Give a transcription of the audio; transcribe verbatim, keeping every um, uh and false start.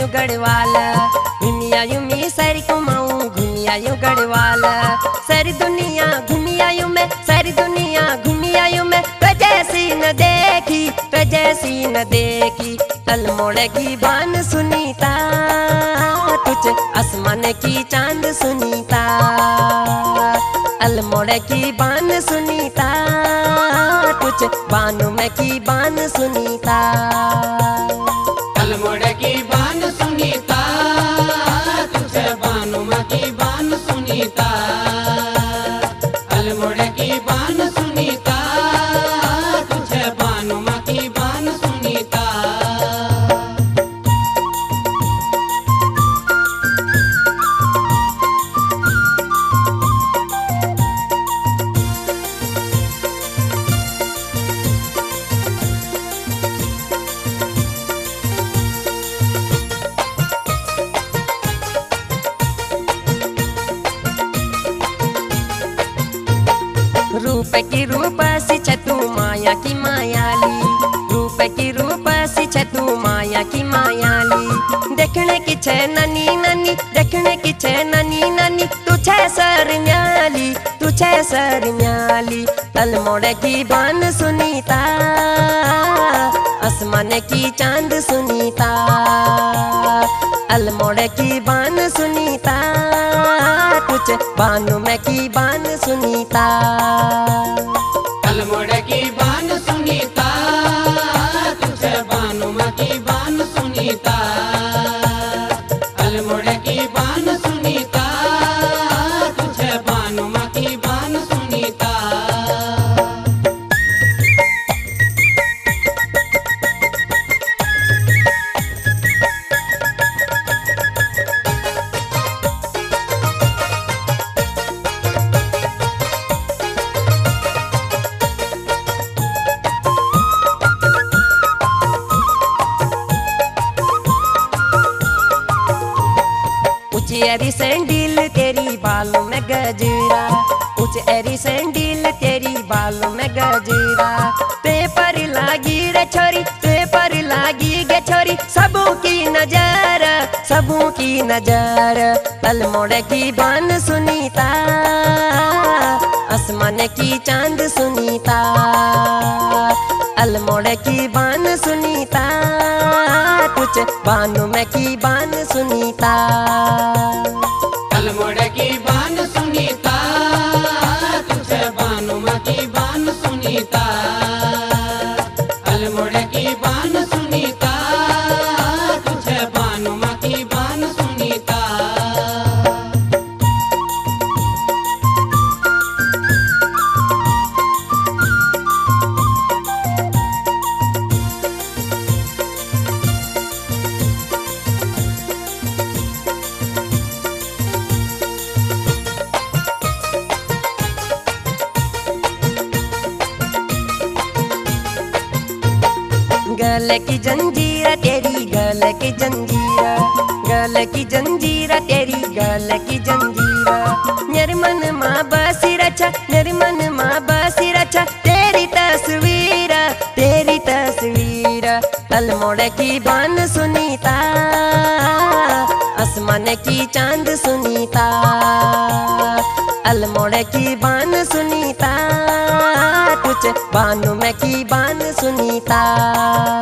गढ़वाल घूमिया यूं मैं सारी कुमाऊं घूमिया यूं गढ़वाल सारी दुनिया घूमिया यूं मैं सारी दुनिया घूमिया यूं मैं तो जैसी न देखी तो जैसी न देखी अल्मोड़े की बान सुनीता तुझ आसमान की चांद सुनीता अल्मोड़े की बान सुनीता तुझ बानू में की बान सुनीता अल्मोड़े की बान सुनीता तुझे बानू में की बान सुनीता अल्मोड़े की बान सुनीता तुझे बानू में की बान सुनीता रूप की रूप सी छतु माया की मायाली रूप की रूप सी छतु माया की मायाली देखने की छे ननी ननी देखने की छे ननी ननी तू छे सर न्याली तू छे सर न्याली अल्मोड़े की बान सुनीता आसमान की चांद सुनीता अल्मोड़े की बान सुनीता तुझ बानू में की बान सुनीता अल्मोड़े की बान सुनीता तुझे बानू में की बान सुनीता अल्मोड़े की बान सुनीता तुझे बानू में की बान सुनीता ऊंची एरी सैंडील तेरी बालों में गजरा ऊंची एरी सैंडील तेरी बालों में गजरा ते पर लागी रे छोरी ते पर लागी गे छोरी सबों की नजर सबों की नजर अल्मोड़े की बान सुनीता आसमान की चांद सुनीता अल्मोड़े की बान सुनीता तुझ बानू में की बान सुनीता अल्मोड़े की बान सुनीता तुझे बानू में की बान सुनीता अल्मोड़े की बान सुनीता तुझे बानू में की बान सुनीता गले की जंजीरा तेरी गले की जंजीरा गले की जंजीरा तेरी गले की जंजीरा निर्मन माँ बसी रचा निर्मन माँ बसी रचा तेरी तस्वीर तेरी तस्वीर अल्मोड़े की बान सुनीता आसमान की चांद सुनीता अल्मोड़े की बान सुनीता तुझ बानू में की बान सुनीता